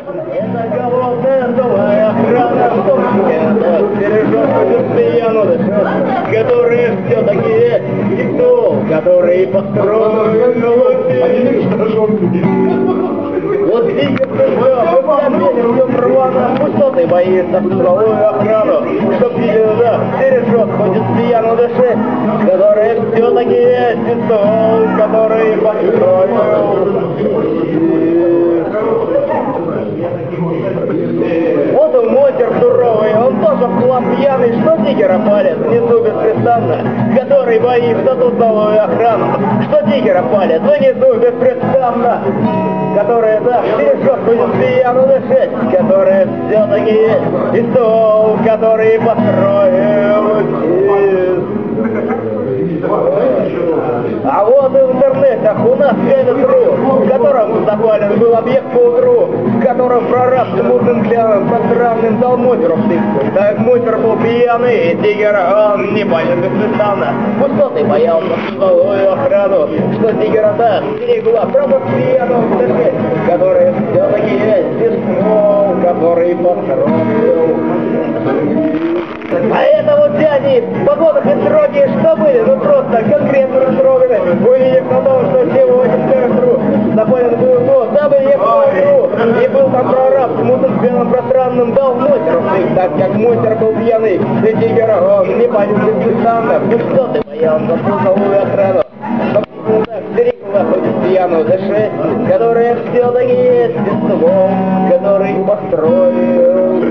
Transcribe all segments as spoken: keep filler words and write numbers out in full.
Это голодная новая охрана, что бережет постоянно дышит, которые все-таки есть, и кто, который построен вот видите, что мы сами идем рвано, пустоты боится стволовую охрану, чтоб видел, да, бережет, ходит пьяно дышит, которые все-таки есть, и стол, который построен. Вот он мотер суровый, он тоже вклад пьяный, что тигера палит внизу беспрестанно, который боится тут новую охрану, что тигера палит внизу беспрестанно, которая, да, бережет, будет пьяно дышать, которая все-таки есть, и стол, который построил а вот и в интернетах у нас Кевин.ру, в котором запален был объект по утру, в котором прораб с мутным гляном, со странным дал мотеру втык. Так мотер был пьяный, и тигер, он не палит беспрестанно. Пустоты боялся стволовую охрану, что тигера так стерегла, правда пьяного дышать, который все-таки есть, и ствол, который построил. А это вот дяди, погода и строгие, что были, ну просто конкретно растроганы, увидев на том, что сегодня в Кевин.ру запален был год, дабы ехал в игру, и был там прораб с мутным белым пространным, дал мотеру втык, так как мотер был пьяный, и тигер, он не палит беспрестанно, ну что ты боялся стволовую охрану, так стерегла ходит пьяную дышать, которая все-таки есть, и ствол, который построил.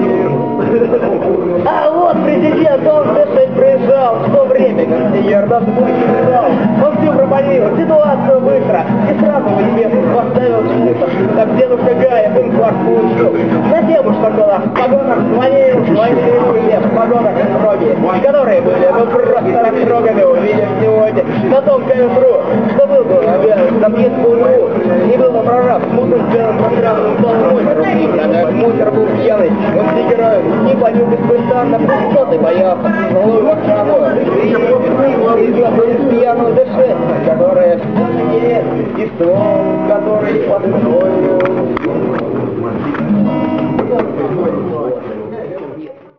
А вот президент, он дышать приезжал, в то время, как тигер нас писал. Он всю пропалил, ситуацию быстро, и сразу в небесу поставил шуток. Так дедушка Гаев инфаркт получил. Затем уж тогда в погонах звонил, звонили люди в погонах строгие, которые были, ну просто растроганы, увидев сегодня на том Кевин.ру, что был бы объект по утру, и был там прораб с мутным белым пространным полумотером, когда мутер был пьяный, он тигера не палил беспрестанно, что ты боялся, злую охрану, и заходит пьяную дышать, которая все-таки есть, и ствол, который построил.